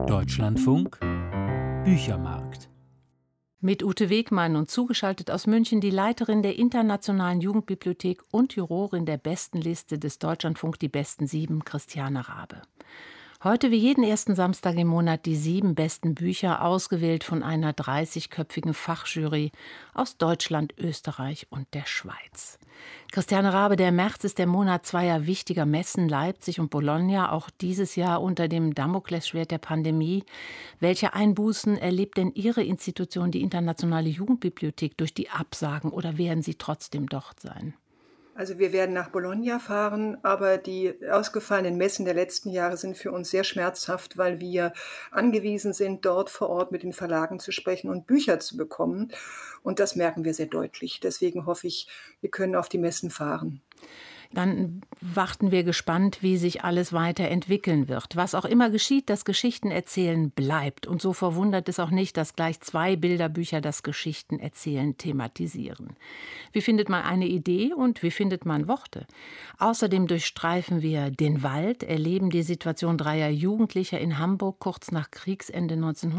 Deutschlandfunk Büchermarkt. Mit Ute Wegmann und zugeschaltet aus München die Leiterin der Internationalen Jugendbibliothek und Jurorin der Bestenliste des Deutschlandfunk Die besten 7, Christiane Rabe. Heute wie jeden ersten Samstag im Monat die 7 besten Bücher, ausgewählt von einer 30-köpfigen Fachjury aus Deutschland, Österreich und der Schweiz. Christiane Rabe, der März ist der Monat zweier wichtiger Messen, Leipzig und Bologna, auch dieses Jahr unter dem Damoklesschwert der Pandemie. Welche Einbußen erlebt denn Ihre Institution, die Internationale Jugendbibliothek, durch die Absagen, oder werden Sie trotzdem dort sein? Also wir werden nach Bologna fahren, aber die ausgefallenen Messen der letzten Jahre sind für uns sehr schmerzhaft, weil wir angewiesen sind, dort vor Ort mit den Verlagen zu sprechen und Bücher zu bekommen. Und das merken wir sehr deutlich. Deswegen hoffe ich, wir können auf die Messen fahren. Dann warten wir gespannt, wie sich alles weiterentwickeln wird. Was auch immer geschieht, das Geschichtenerzählen bleibt. Und so verwundert es auch nicht, dass gleich 2 Bilderbücher das Geschichtenerzählen thematisieren. Wie findet man eine Idee und wie findet man Worte? Außerdem durchstreifen wir den Wald, erleben die Situation 3 Jugendlicher in Hamburg kurz nach Kriegsende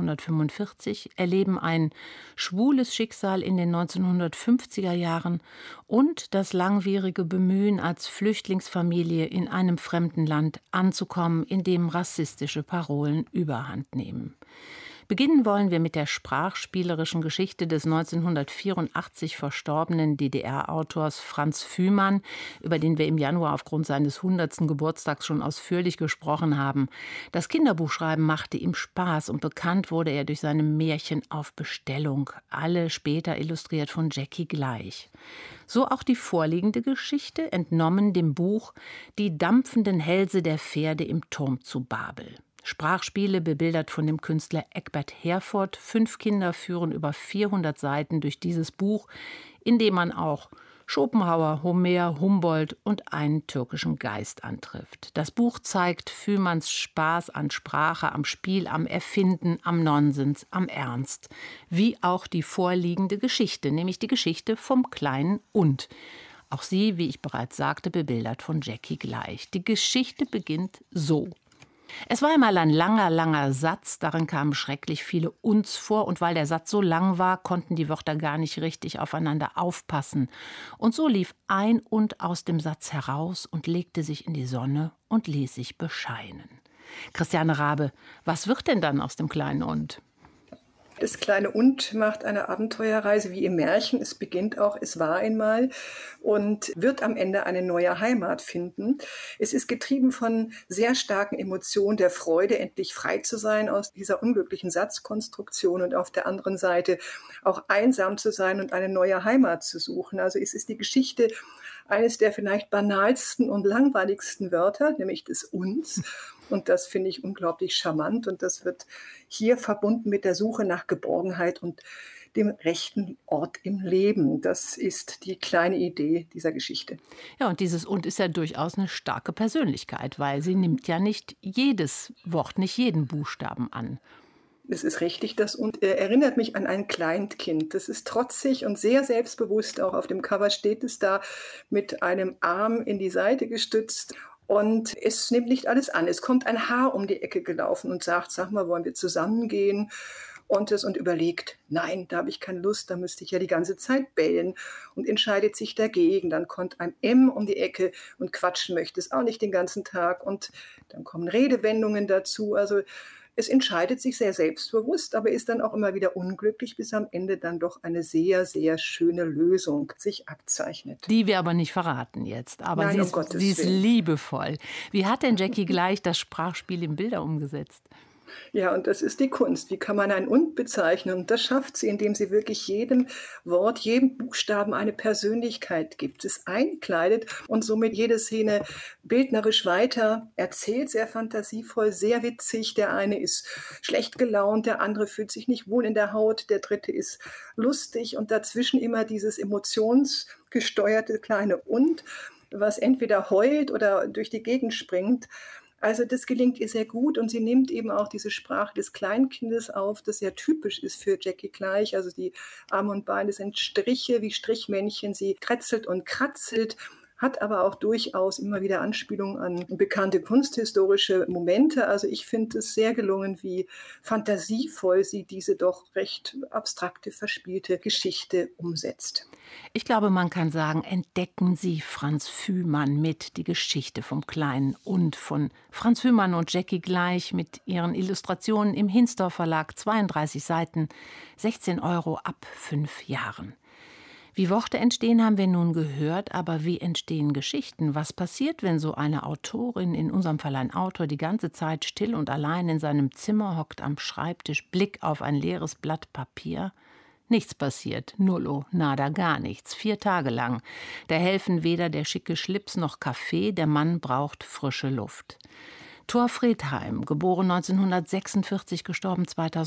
1945, erleben ein schwules Schicksal in den 1950er Jahren und das langwierige Bemühen, als Flüchtlingsfamilie in einem fremden Land anzukommen, in dem rassistische Parolen überhand nehmen. Beginnen wollen wir mit der sprachspielerischen Geschichte des 1984 verstorbenen DDR-Autors Franz Fühmann, über den wir im Januar aufgrund seines 100. Geburtstags schon ausführlich gesprochen haben. Das Kinderbuchschreiben machte ihm Spaß und bekannt wurde er durch seine Märchen auf Bestellung, alle später illustriert von Jackie Gleich. So auch die vorliegende Geschichte, entnommen dem Buch Die dampfenden Hälse der Pferde im Turm zu Babel. Sprachspiele, bebildert von dem Künstler Egbert Herford. 5 Kinder führen über 400 Seiten durch dieses Buch, in dem man auch Schopenhauer, Homer, Humboldt und einen türkischen Geist antrifft. Das Buch zeigt Fühmanns Spaß an Sprache, am Spiel, am Erfinden, am Nonsens, am Ernst. Wie auch die vorliegende Geschichte, nämlich die Geschichte vom kleinen Und. Auch sie, wie ich bereits sagte, bebildert von Jackie Gleich. Die Geschichte beginnt so. Es war einmal ein langer, langer Satz, darin kamen schrecklich viele Unds vor, und weil der Satz so lang war, konnten die Wörter gar nicht richtig aufeinander aufpassen. Und so lief ein Und aus dem Satz heraus und legte sich in die Sonne und ließ sich bescheinen. Christiane Rabe, was wird denn dann aus dem kleinen Und? Das kleine Und macht eine Abenteuerreise wie im Märchen. Es beginnt auch, es war einmal, und wird am Ende eine neue Heimat finden. Es ist getrieben von sehr starken Emotionen der Freude, endlich frei zu sein aus dieser unglücklichen Satzkonstruktion, und auf der anderen Seite auch einsam zu sein und eine neue Heimat zu suchen. Also es ist die Geschichte eines der vielleicht banalsten und langweiligsten Wörter, nämlich des Uns. Und das finde ich unglaublich charmant. Und das wird hier verbunden mit der Suche nach Geborgenheit und dem rechten Ort im Leben. Das ist die kleine Idee dieser Geschichte. Ja, und dieses Und ist ja durchaus eine starke Persönlichkeit, weil sie nimmt ja nicht jedes Wort, nicht jeden Buchstaben an. Es ist richtig, das Und erinnert mich an ein Kleinkind. Das ist trotzig und sehr selbstbewusst. Auch auf dem Cover steht es da mit einem Arm in die Seite gestützt. Und es nimmt nicht alles an. Es kommt ein Haar um die Ecke gelaufen und sagt, sag mal, wollen wir zusammengehen? Und überlegt, nein, da habe ich keine Lust, da müsste ich ja die ganze Zeit bellen, und entscheidet sich dagegen. Dann kommt ein M um die Ecke und quatschen möchte es auch nicht den ganzen Tag. Und dann kommen Redewendungen dazu. Also es entscheidet sich sehr selbstbewusst, aber ist dann auch immer wieder unglücklich, bis am Ende dann doch eine sehr, sehr schöne Lösung sich abzeichnet. Die wir aber nicht verraten jetzt. Aber Nein, sie ist liebevoll. Wie hat denn Jackie Gleich das Sprachspiel in Bilder umgesetzt? Ja, und das ist die Kunst. Wie kann man ein Und bezeichnen? Und das schafft sie, indem sie wirklich jedem Wort, jedem Buchstaben eine Persönlichkeit gibt, es einkleidet und somit jede Szene bildnerisch weiter erzählt, sehr fantasievoll, sehr witzig. Der eine ist schlecht gelaunt, der andere fühlt sich nicht wohl in der Haut, der dritte ist lustig, und dazwischen immer dieses emotionsgesteuerte kleine Und, was entweder heult oder durch die Gegend springt. Also das gelingt ihr sehr gut, und sie nimmt eben auch diese Sprache des Kleinkindes auf, das sehr typisch ist für Jackie Gleich. Also die Arme und Beine sind Striche wie Strichmännchen, sie krätzelt und kratzelt, hat aber auch durchaus immer wieder Anspielungen an bekannte kunsthistorische Momente. Also ich finde es sehr gelungen, wie fantasievoll sie diese doch recht abstrakte, verspielte Geschichte umsetzt. Ich glaube, man kann sagen, entdecken Sie Franz Fühmann mit Die Geschichte vom Kleinen und von Franz Fühmann und Jackie Gleich mit ihren Illustrationen im Hinsdorf Verlag, 32 Seiten, 16 € ab 5 Jahren. Wie Worte entstehen, haben wir nun gehört, aber wie entstehen Geschichten? Was passiert, wenn so eine Autorin, in unserem Fall ein Autor, die ganze Zeit still und allein in seinem Zimmer hockt am Schreibtisch, Blick auf ein leeres Blatt Papier? Nichts passiert, nullo, nada, gar nichts, 4 Tage lang. Da helfen weder der schicke Schlips noch Kaffee, der Mann braucht frische Luft. Thor Fredheim, geboren 1946, gestorben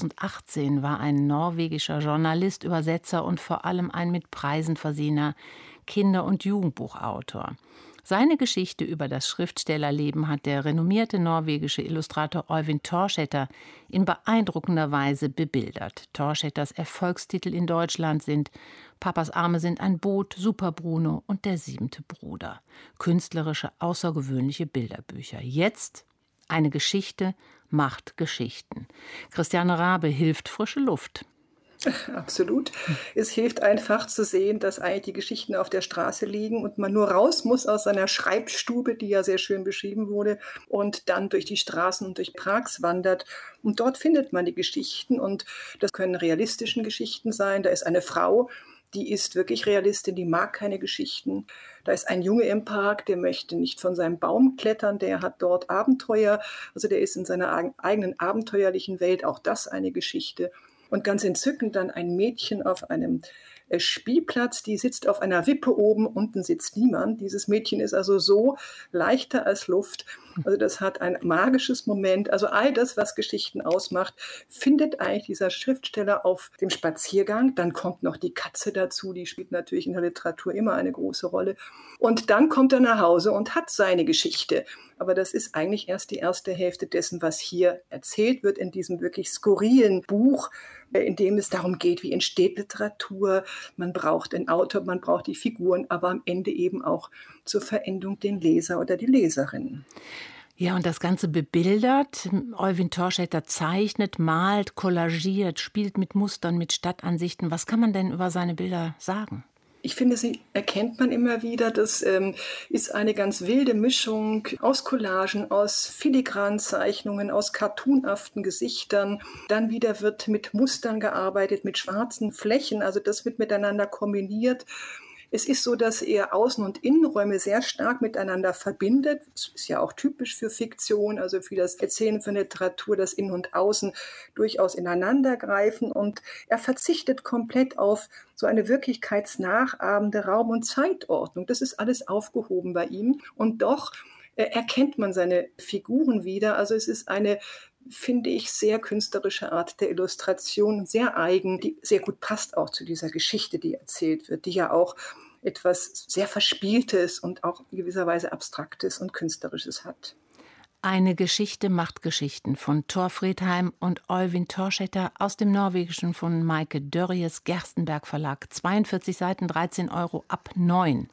2018, war ein norwegischer Journalist, Übersetzer und vor allem ein mit Preisen versehener Kinder- und Jugendbuchautor. Seine Geschichte über das Schriftstellerleben hat der renommierte norwegische Illustrator Øyvind Thorsæter in beeindruckender Weise bebildert. Thorsæters Erfolgstitel in Deutschland sind Papas Arme sind ein Boot, Super Bruno und Der 7. Bruder. Künstlerische, außergewöhnliche Bilderbücher. Jetzt eine Geschichte macht Geschichten. Christiane Rabe hilft frische Luft. Absolut. Es hilft einfach zu sehen, dass eigentlich die Geschichten auf der Straße liegen und man nur raus muss aus seiner Schreibstube, die ja sehr schön beschrieben wurde, und dann durch die Straßen und durch Prags wandert. Und dort findet man die Geschichten und das können realistischen Geschichten sein. Da ist eine Frau, die ist wirklich Realistin, die mag keine Geschichten. Da ist ein Junge im Park, der möchte nicht von seinem Baum klettern, der hat dort Abenteuer. Also der ist in seiner eigenen abenteuerlichen Welt, auch das eine Geschichte. Und ganz entzückend dann ein Mädchen auf einem Spielplatz, die sitzt auf einer Wippe oben, unten sitzt niemand. Dieses Mädchen ist also so leichter als Luft. Also das hat ein magisches Moment. Also all das, was Geschichten ausmacht, findet eigentlich dieser Schriftsteller auf dem Spaziergang. Dann kommt noch die Katze dazu, die spielt natürlich in der Literatur immer eine große Rolle. Und dann kommt er nach Hause und hat seine Geschichte. Aber das ist eigentlich erst die erste Hälfte dessen, was hier erzählt wird in diesem wirklich skurrilen Buch, in dem es darum geht, wie entsteht Literatur. Man braucht einen Autor, man braucht die Figuren, aber am Ende eben auch zur Verendung den Leser oder die Leserin. Ja, und das Ganze bebildert. Øyvind Thorsæter zeichnet, malt, kollagiert, spielt mit Mustern, mit Stadtansichten. Was kann man denn über seine Bilder sagen? Ich finde, sie erkennt man immer wieder. Das ist eine ganz wilde Mischung aus Collagen, aus filigranen Zeichnungen, aus cartoonhaften Gesichtern. Dann wieder wird mit Mustern gearbeitet, mit schwarzen Flächen. Also das wird miteinander kombiniert. Es ist so, dass er Außen- und Innenräume sehr stark miteinander verbindet. Das ist ja auch typisch für Fiktion, also für das Erzählen von Literatur, dass Innen und Außen durchaus ineinander greifen. Und er verzichtet komplett auf so eine wirklichkeitsnachahmende Raum- und Zeitordnung. Das ist alles aufgehoben bei ihm. Und doch erkennt man seine Figuren wieder. Also es ist eine, finde ich, sehr künstlerische Art der Illustration, sehr eigen, die sehr gut passt auch zu dieser Geschichte, die erzählt wird, die ja auch etwas sehr Verspieltes und auch in gewisser Weise Abstraktes und Künstlerisches hat. Eine Geschichte macht Geschichten von Thor Fredheim und Øyvind Thorsæter aus dem Norwegischen von Maike Dörries Gerstenberg Verlag. 42 Seiten, 13 € ab 9.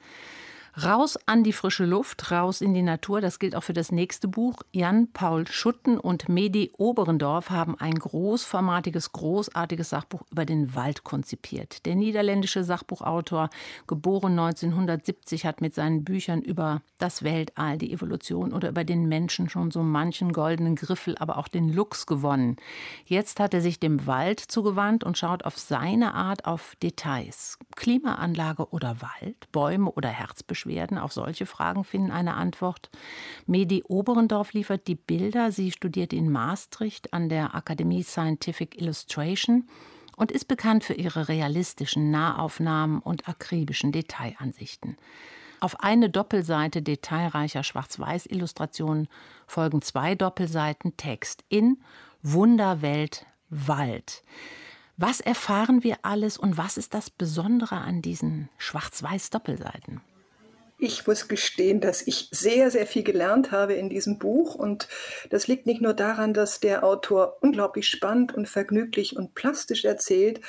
Raus an die frische Luft, raus in die Natur, das gilt auch für das nächste Buch. Jan Paul Schutten und Medi Oberendorf haben ein großformatiges, großartiges Sachbuch über den Wald konzipiert. Der niederländische Sachbuchautor, geboren 1970, hat mit seinen Büchern über das Weltall, die Evolution oder über den Menschen schon so manchen goldenen Griffel, aber auch den Lux gewonnen. Jetzt hat er sich dem Wald zugewandt und schaut auf seine Art auf Details. Klimaanlage oder Wald, Bäume oder Herzbeschwerden, auf solche Fragen finden eine Antwort. Medi Oberendorf liefert die Bilder. Sie studiert in Maastricht an der Akademie Scientific Illustration und ist bekannt für ihre realistischen Nahaufnahmen und akribischen Detailansichten. Auf eine Doppelseite detailreicher Schwarz-Weiß-Illustrationen folgen 2 Doppelseiten Text in Wunderwelt Wald. Was erfahren wir alles und was ist das Besondere an diesen Schwarz-Weiß-Doppelseiten? Ich muss gestehen, dass ich sehr, sehr viel gelernt habe in diesem Buch. Und das liegt nicht nur daran, dass der Autor unglaublich spannend und vergnüglich und plastisch erzählt,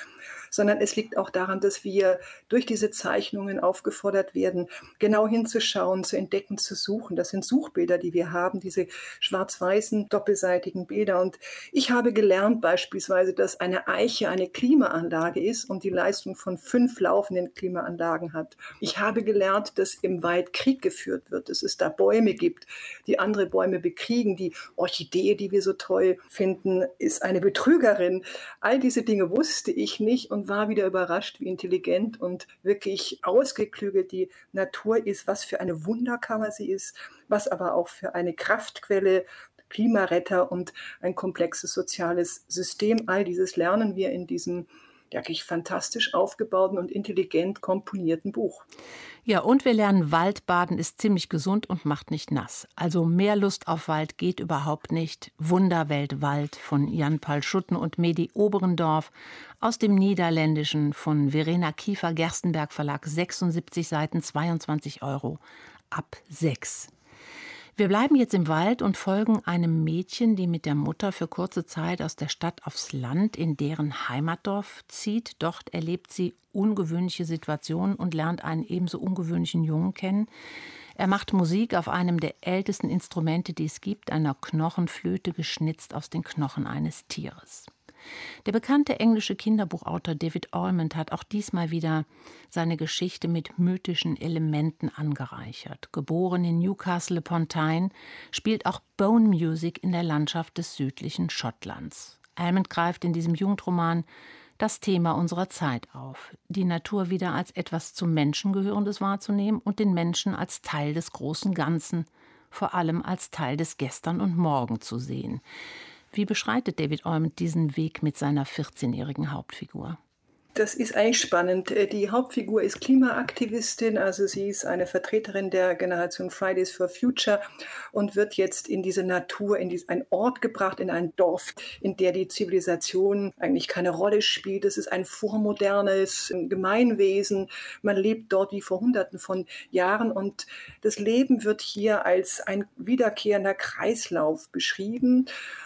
sondern es liegt auch daran, dass wir durch diese Zeichnungen aufgefordert werden, genau hinzuschauen, zu entdecken, zu suchen. Das sind Suchbilder, die wir haben, diese schwarz-weißen, doppelseitigen Bilder. Und ich habe gelernt beispielsweise, dass eine Eiche eine Klimaanlage ist und die Leistung von 5 laufenden Klimaanlagen hat. Ich habe gelernt, dass im Wald Krieg geführt wird, dass es da Bäume gibt, die andere Bäume bekriegen. Die Orchidee, die wir so toll finden, ist eine Betrügerin. All diese Dinge wusste ich nicht und war wieder überrascht, wie intelligent und wirklich ausgeklügelt die Natur ist, was für eine Wunderkammer sie ist, was aber auch für eine Kraftquelle, Klimaretter und ein komplexes soziales System. All dieses lernen wir in diesem wirklich fantastisch aufgebauten und intelligent komponierten Buch. Ja, und wir lernen, Waldbaden ist ziemlich gesund und macht nicht nass. Also mehr Lust auf Wald geht überhaupt nicht. Wunderwelt Wald von Jan-Paul Schutten und Medi Oberendorf aus dem Niederländischen von Verena Kiefer, Gerstenberg Verlag, 76 Seiten, 22 € ab 6. Wir bleiben jetzt im Wald und folgen einem Mädchen, die mit der Mutter für kurze Zeit aus der Stadt aufs Land in deren Heimatdorf zieht. Dort erlebt sie ungewöhnliche Situationen und lernt einen ebenso ungewöhnlichen Jungen kennen. Er macht Musik auf einem der ältesten Instrumente, die es gibt, einer Knochenflöte, geschnitzt aus den Knochen eines Tieres. Der bekannte englische Kinderbuchautor David Almond hat auch diesmal wieder seine Geschichte mit mythischen Elementen angereichert. Geboren in Newcastle upon Tyne, spielt auch Bone Music in der Landschaft des südlichen Schottlands. Almond greift in diesem Jugendroman das Thema unserer Zeit auf, die Natur wieder als etwas zum Menschen Gehörendes wahrzunehmen und den Menschen als Teil des großen Ganzen, vor allem als Teil des Gestern und Morgen zu sehen. Wie beschreitet David Almond diesen Weg mit seiner 14-jährigen Hauptfigur? Das ist eigentlich spannend. Die Hauptfigur ist Klimaaktivistin, also sie ist eine Vertreterin der Generation Fridays for Future und wird jetzt in diese Natur, in einen Ort gebracht, in ein Dorf, in der die Zivilisation eigentlich keine Rolle spielt. Es ist ein vormodernes Gemeinwesen. Man lebt dort wie vor Hunderten von Jahren und das Leben wird hier als ein wiederkehrender Kreislauf beschrieben.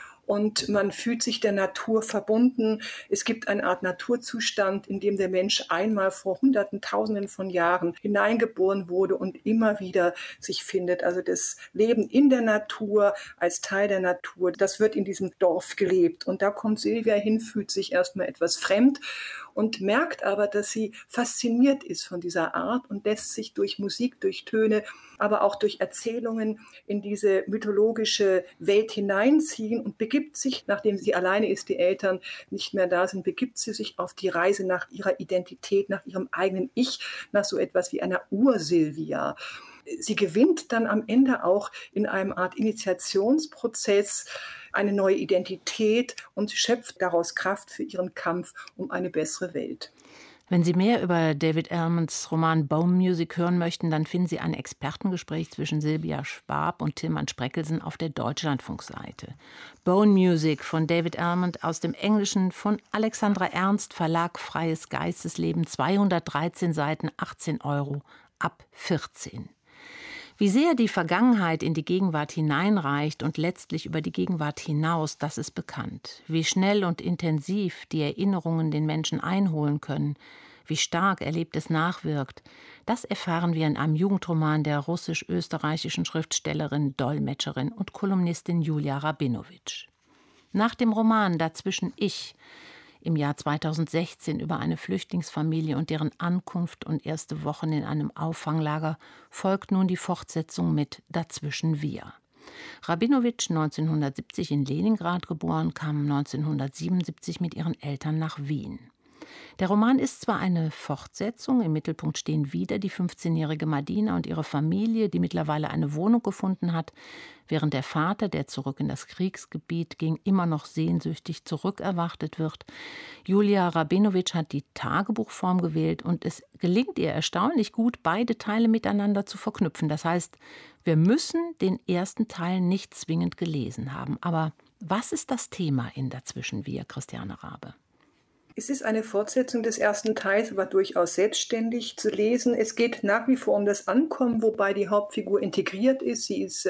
Und man fühlt sich der Natur verbunden. Es gibt eine Art Naturzustand, in dem der Mensch einmal vor Hunderten, Tausenden von Jahren hineingeboren wurde und immer wieder sich findet. Also das Leben in der Natur, als Teil der Natur, das wird in diesem Dorf gelebt. Und da kommt Silvia hin, fühlt sich erstmal etwas fremd und merkt aber, dass sie fasziniert ist von dieser Art und lässt sich durch Musik, durch Töne, aber auch durch Erzählungen in diese mythologische Welt hineinziehen und begibt sich, nachdem sie alleine ist, die Eltern nicht mehr da sind, begibt sie sich auf die Reise nach ihrer Identität, nach ihrem eigenen Ich, nach so etwas wie einer Ur-Silvia. Sie gewinnt dann am Ende auch in einem Art Initiationsprozess eine neue Identität und schöpft daraus Kraft für ihren Kampf um eine bessere Welt. Wenn Sie mehr über David Almonds Roman Bone Music hören möchten, dann finden Sie ein Expertengespräch zwischen Silvia Schwab und Tilman Spreckelsen auf der Deutschlandfunkseite. Bone Music von David Almond aus dem Englischen von Alexandra Ernst, Verlag Freies Geistesleben, 213 Seiten, 18 € ab 14. Wie sehr die Vergangenheit in die Gegenwart hineinreicht und letztlich über die Gegenwart hinaus, das ist bekannt. Wie schnell und intensiv die Erinnerungen den Menschen einholen können, wie stark Erlebtes nachwirkt, das erfahren wir in einem Jugendroman der russisch-österreichischen Schriftstellerin, Dolmetscherin und Kolumnistin Julia Rabinowitsch. Nach dem Roman Dazwischen ich im Jahr 2016 über eine Flüchtlingsfamilie und deren Ankunft und erste Wochen in einem Auffanglager folgt nun die Fortsetzung mit Dazwischen wir. Rabinowitsch, 1970 in Leningrad geboren, kam 1977 mit ihren Eltern nach Wien. Der Roman ist zwar eine Fortsetzung, im Mittelpunkt stehen wieder die 15-jährige Madina und ihre Familie, die mittlerweile eine Wohnung gefunden hat, während der Vater, der zurück in das Kriegsgebiet ging, immer noch sehnsüchtig zurückerwartet wird. Julia Rabinowitsch hat die Tagebuchform gewählt und es gelingt ihr erstaunlich gut, beide Teile miteinander zu verknüpfen. Das heißt, wir müssen den ersten Teil nicht zwingend gelesen haben. Aber was ist das Thema in Dazwischen wir, Christiane Rabe? Es ist eine Fortsetzung des ersten Teils, aber durchaus selbstständig zu lesen. Es geht nach wie vor um das Ankommen, wobei die Hauptfigur integriert ist. Sie ist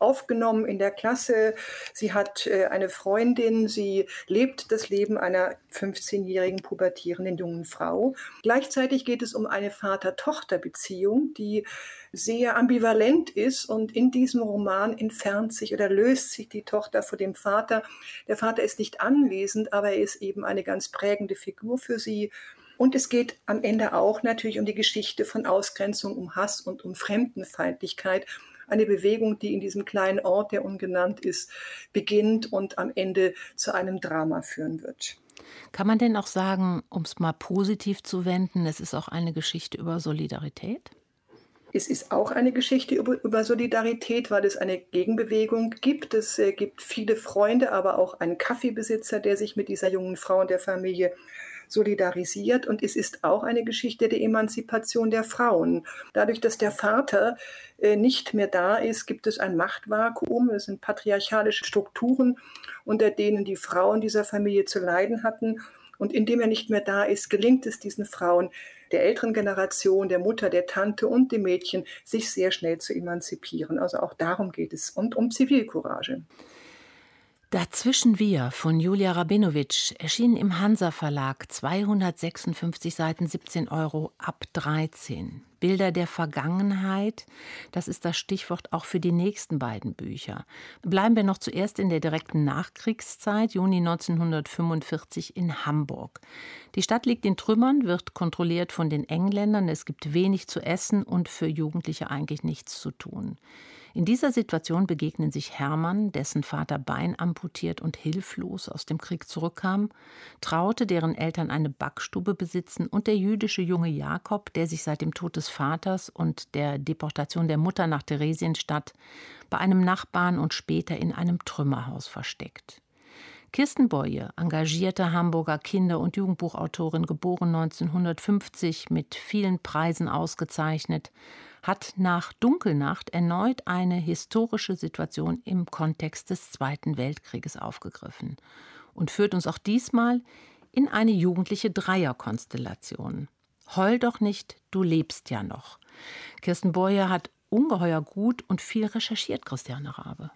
aufgenommen in der Klasse. Sie hat eine Freundin. Sie lebt das Leben einer 15-jährigen pubertierenden jungen Frau. Gleichzeitig geht es um eine Vater-Tochter-Beziehung, die sehr ambivalent ist, und in diesem Roman entfernt sich oder löst sich die Tochter von dem Vater. Der Vater ist nicht anwesend, aber er ist eben eine ganz prägende Figur für sie. Und es geht am Ende auch natürlich um die Geschichte von Ausgrenzung, um Hass und um Fremdenfeindlichkeit. Eine Bewegung, die in diesem kleinen Ort, der ungenannt ist, beginnt und am Ende zu einem Drama führen wird. Kann man denn auch sagen, um es mal positiv zu wenden, es ist auch eine Geschichte über Solidarität? Es ist auch eine Geschichte über Solidarität, weil es eine Gegenbewegung gibt. Es gibt viele Freunde, aber auch einen Kaffeebesitzer, der sich mit dieser jungen Frau und der Familie solidarisiert. Und es ist auch eine Geschichte der Emanzipation der Frauen. Dadurch, dass der Vater nicht mehr da ist, gibt es ein Machtvakuum. Es sind patriarchalische Strukturen, unter denen die Frauen dieser Familie zu leiden hatten. Und indem er nicht mehr da ist, gelingt es diesen Frauen, der älteren Generation, der Mutter, der Tante und dem Mädchen, sich sehr schnell zu emanzipieren. Also auch darum geht es, und um Zivilcourage. Dazwischen wir von Julia Rabinowitsch erschienen im Hansa Verlag, 256 Seiten, 17 € ab 13. Bilder der Vergangenheit, das ist das Stichwort auch für die nächsten beiden Bücher. Bleiben wir noch zuerst in der direkten Nachkriegszeit, Juni 1945 in Hamburg. Die Stadt liegt in Trümmern, wird kontrolliert von den Engländern, es gibt wenig zu essen und für Jugendliche eigentlich nichts zu tun. In dieser Situation begegnen sich Hermann, dessen Vater Bein amputiert und hilflos aus dem Krieg zurückkam, Traute, deren Eltern eine Backstube besitzen, und der jüdische junge Jakob, der sich seit dem Tod des Vaters und der Deportation der Mutter nach Theresienstadt bei einem Nachbarn und später in einem Trümmerhaus versteckt. Kirsten Boye, engagierte Hamburger Kinder- und Jugendbuchautorin, geboren 1950, mit vielen Preisen ausgezeichnet, hat nach Dunkelnacht erneut eine historische Situation im Kontext des Zweiten Weltkrieges aufgegriffen und führt uns auch diesmal in eine jugendliche Dreierkonstellation. Heul doch nicht, du lebst ja noch. Kirsten Boye hat ungeheuer gut und viel recherchiert, Christiane Rabe.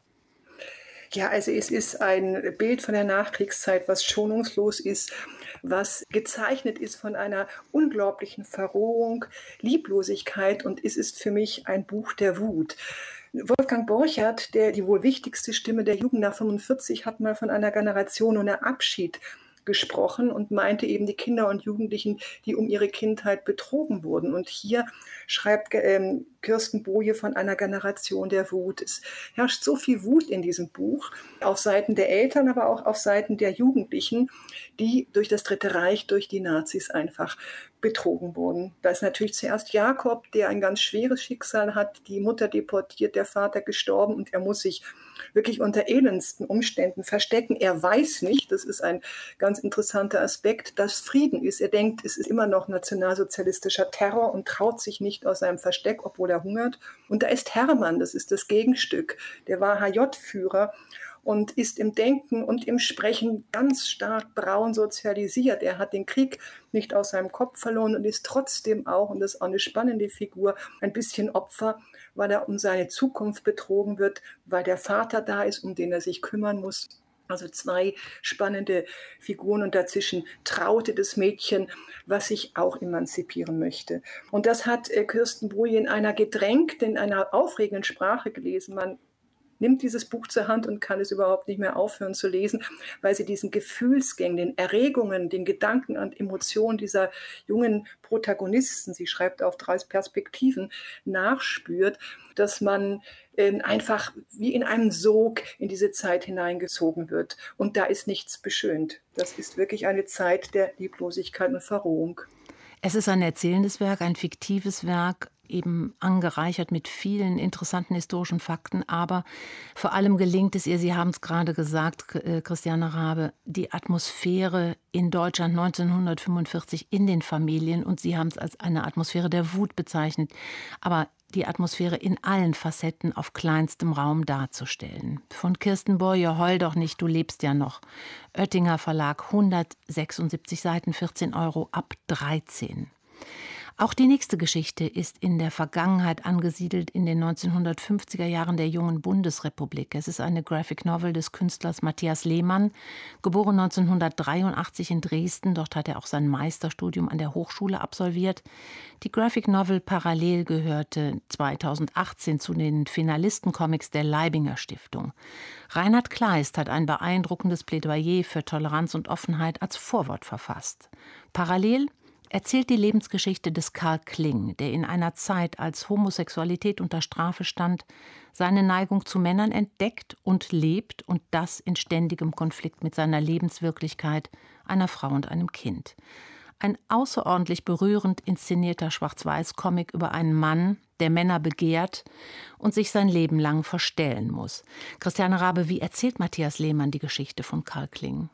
Ja, also es ist ein Bild von der Nachkriegszeit, was schonungslos ist, was gezeichnet ist von einer unglaublichen Verrohung, Lieblosigkeit, und es ist für mich ein Buch der Wut. Wolfgang Borchert, die wohl wichtigste Stimme der Jugend nach 45, hat mal von einer Generation ohne Abschied gesprochen und meinte eben die Kinder und Jugendlichen, die um ihre Kindheit betrogen wurden. Und hier schreibt Kirsten Boye von einer Generation der Wut. Es herrscht so viel Wut in diesem Buch, auf Seiten der Eltern, aber auch auf Seiten der Jugendlichen, die durch das Dritte Reich, durch die Nazis einfach betrogen wurden. Da ist natürlich zuerst Jakob, der ein ganz schweres Schicksal hat, die Mutter deportiert, der Vater gestorben, und er muss sich wirklich unter elendsten Umständen verstecken. Er weiß nicht, das ist ein ganz interessanter Aspekt, dass Frieden ist. Er denkt, es ist immer noch nationalsozialistischer Terror und traut sich nicht aus seinem Versteck, obwohl er hungert. Und da ist Hermann, das ist das Gegenstück. Der war HJ-Führer und ist im Denken und im Sprechen ganz stark braun sozialisiert. Er hat den Krieg nicht aus seinem Kopf verloren und ist trotzdem auch, und das ist auch eine spannende Figur, ein bisschen Opfer, weil er um seine Zukunft betrogen wird, weil der Vater da ist, um den er sich kümmern muss. Also zwei spannende Figuren, und dazwischen Traute, das Mädchen, was sich auch emanzipieren möchte. Und das hat Kirsten Boye in einer gedrängten, in einer aufregenden Sprache gelesen. Man nimmt dieses Buch zur Hand und kann es überhaupt nicht mehr aufhören zu lesen, weil sie diesen Gefühlsgängen, den Erregungen, den Gedanken und Emotionen dieser jungen Protagonisten, sie schreibt auf 3 Perspektiven, nachspürt, dass man einfach wie in einem Sog in diese Zeit hineingezogen wird. Und da ist nichts beschönt. Das ist wirklich eine Zeit der Lieblosigkeit und Verrohung. Es ist ein erzählendes Werk, ein fiktives Werk, eben angereichert mit vielen interessanten historischen Fakten. Aber vor allem gelingt es ihr, Sie haben es gerade gesagt, Christiane Rabe, die Atmosphäre in Deutschland 1945 in den Familien, und Sie haben es als eine Atmosphäre der Wut bezeichnet, aber die Atmosphäre in allen Facetten auf kleinstem Raum darzustellen. Von Kirsten Boye, Heul doch nicht, du lebst ja noch. Oettinger Verlag, 176 Seiten, 14 € ab 13. Auch die nächste Geschichte ist in der Vergangenheit angesiedelt, in den 1950er Jahren der jungen Bundesrepublik. Es ist eine Graphic Novel des Künstlers Matthias Lehmann, geboren 1983 in Dresden. Dort hat er auch sein Meisterstudium an der Hochschule absolviert. Die Graphic Novel Parallel gehörte 2018 zu den Finalistencomics der Leibinger Stiftung. Reinhard Kleist hat ein beeindruckendes Plädoyer für Toleranz und Offenheit als Vorwort verfasst. Parallel erzählt die Lebensgeschichte des Karl Kling, der in einer Zeit, als Homosexualität unter Strafe stand, seine Neigung zu Männern entdeckt und lebt, und das in ständigem Konflikt mit seiner Lebenswirklichkeit, einer Frau und einem Kind. Ein außerordentlich berührend inszenierter Schwarz-Weiß-Comic über einen Mann, der Männer begehrt und sich sein Leben lang verstellen muss. Christiane Rabe, wie erzählt Matthias Lehmann die Geschichte von Karl Kling?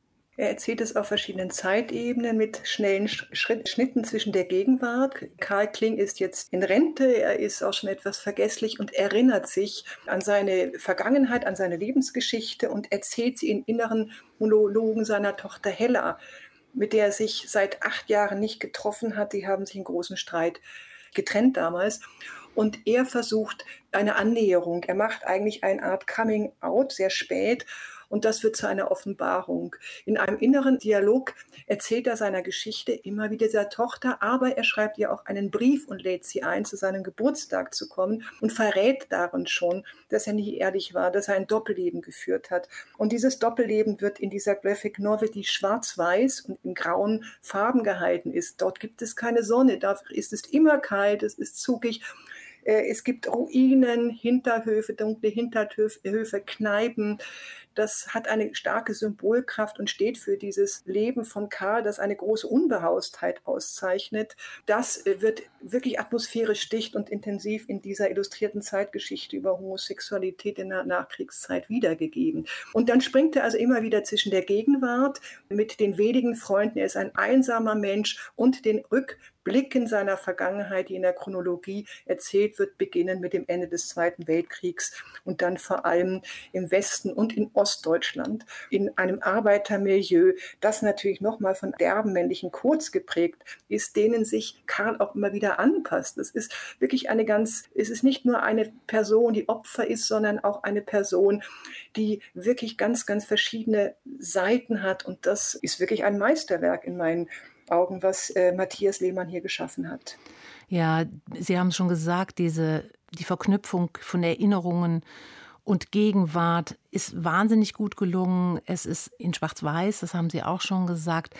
Er erzählt es auf verschiedenen Zeitebenen mit schnellen Schnitten zwischen der Gegenwart. Karl Kling ist jetzt in Rente, er ist auch schon etwas vergesslich und erinnert sich an seine Vergangenheit, an seine Lebensgeschichte und erzählt sie in inneren Monologen seiner Tochter Hella, mit der er sich seit 8 Jahren nicht getroffen hat. Die haben sich in großen Streit getrennt damals. Und er versucht eine Annäherung. Er macht eigentlich eine Art Coming-out sehr spät. Und das wird zu einer Offenbarung. In einem inneren Dialog erzählt er seiner Geschichte immer wieder der Tochter, aber er schreibt ihr auch einen Brief und lädt sie ein, zu seinem Geburtstag zu kommen und verrät darin schon, dass er nie ehrlich war, dass er ein Doppelleben geführt hat. Und dieses Doppelleben wird in dieser Graphic Novel, die schwarz-weiß und in grauen Farben gehalten ist. Dort gibt es keine Sonne, dafür ist es immer kalt, es ist zugig. Es gibt Ruinen, Hinterhöfe, dunkle Hinterhöfe, Kneipen. Das hat eine starke Symbolkraft und steht für dieses Leben von Karl, das eine große Unbehaustheit auszeichnet. Das wird wirklich atmosphärisch dicht und intensiv in dieser illustrierten Zeitgeschichte über Homosexualität in der Nachkriegszeit wiedergegeben. Und dann springt er also immer wieder zwischen der Gegenwart mit den wenigen Freunden, er ist ein einsamer Mensch, und den Rückblicken seiner Vergangenheit, die in der Chronologie erzählt wird, beginnen mit dem Ende des Zweiten Weltkriegs und dann vor allem im Westen und in Ostdeutschland, in einem Arbeitermilieu, das natürlich nochmal von derben männlichen Codes geprägt ist, denen sich Karl auch immer wieder anpasst. Es ist wirklich es ist nicht nur eine Person, die Opfer ist, sondern auch eine Person, die wirklich ganz, ganz verschiedene Seiten hat. Und das ist wirklich ein Meisterwerk in meinen Augen, was Matthias Lehmann hier geschaffen hat. Ja, Sie haben es schon gesagt, die Verknüpfung von Erinnerungen und Gegenwart ist wahnsinnig gut gelungen. Es ist in Schwarz-Weiß, das haben Sie auch schon gesagt.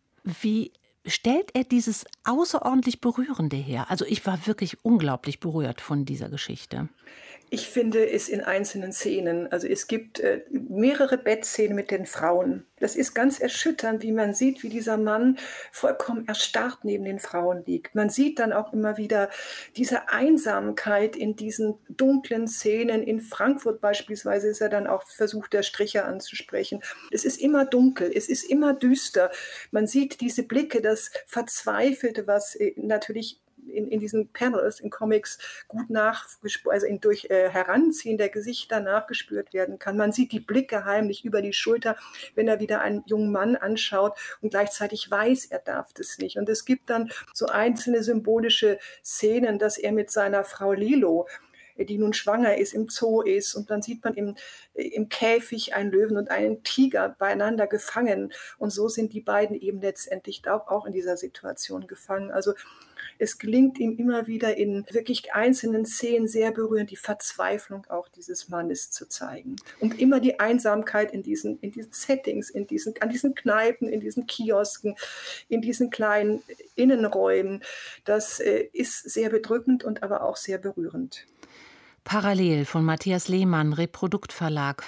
Wie stellt er dieses außerordentlich Berührende her? Also ich war wirklich unglaublich berührt von dieser Geschichte. Ich finde es in einzelnen Szenen. Also es gibt mehrere Bettszenen mit den Frauen. Das ist ganz erschütternd, wie man sieht, wie dieser Mann vollkommen erstarrt neben den Frauen liegt. Man sieht dann auch immer wieder diese Einsamkeit in diesen dunklen Szenen. In Frankfurt beispielsweise ist er dann auch versucht, der Stricher anzusprechen. Es ist immer dunkel, es ist immer düster. Man sieht diese Blicke, das Verzweifelte, was natürlich in diesen Panels, in Comics gut durch Heranziehen der Gesichter nachgespürt werden kann. Man sieht die Blicke heimlich über die Schulter, wenn er wieder einen jungen Mann anschaut und gleichzeitig weiß, er darf das nicht. Und es gibt dann so einzelne symbolische Szenen, dass er mit seiner Frau Lilo, die nun schwanger ist, im Zoo ist, und dann sieht man im Käfig einen Löwen und einen Tiger beieinander gefangen. Und so sind die beiden eben letztendlich auch in dieser Situation gefangen. Also es gelingt ihm immer wieder in wirklich einzelnen Szenen sehr berührend, die Verzweiflung auch dieses Mannes zu zeigen. Und immer die Einsamkeit in diesen Settings, an diesen Kneipen, in diesen Kiosken, in diesen kleinen Innenräumen. Das ist sehr bedrückend und aber auch sehr berührend. Parallel von Matthias Lehmann, Reproduktverlag,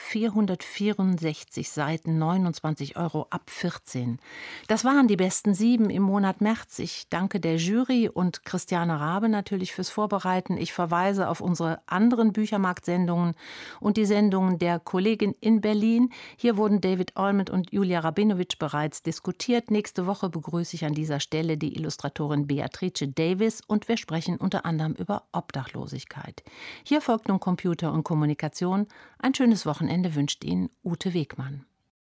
464 Seiten, 29 € ab 14. Das waren die besten 7 im Monat März. Ich danke der Jury und Christiane Rabe natürlich fürs Vorbereiten. Ich verweise auf unsere anderen Büchermarkt-Sendungen und die Sendungen der Kollegin in Berlin. Hier wurden David Olmert und Julia Rabinowitsch bereits diskutiert. Nächste Woche begrüße ich an dieser Stelle die Illustratorin Beatrice Davis und wir sprechen unter anderem über Obdachlosigkeit. Hier folgt nun Computer und Kommunikation. Ein schönes Wochenende wünscht Ihnen Ute Wegmann.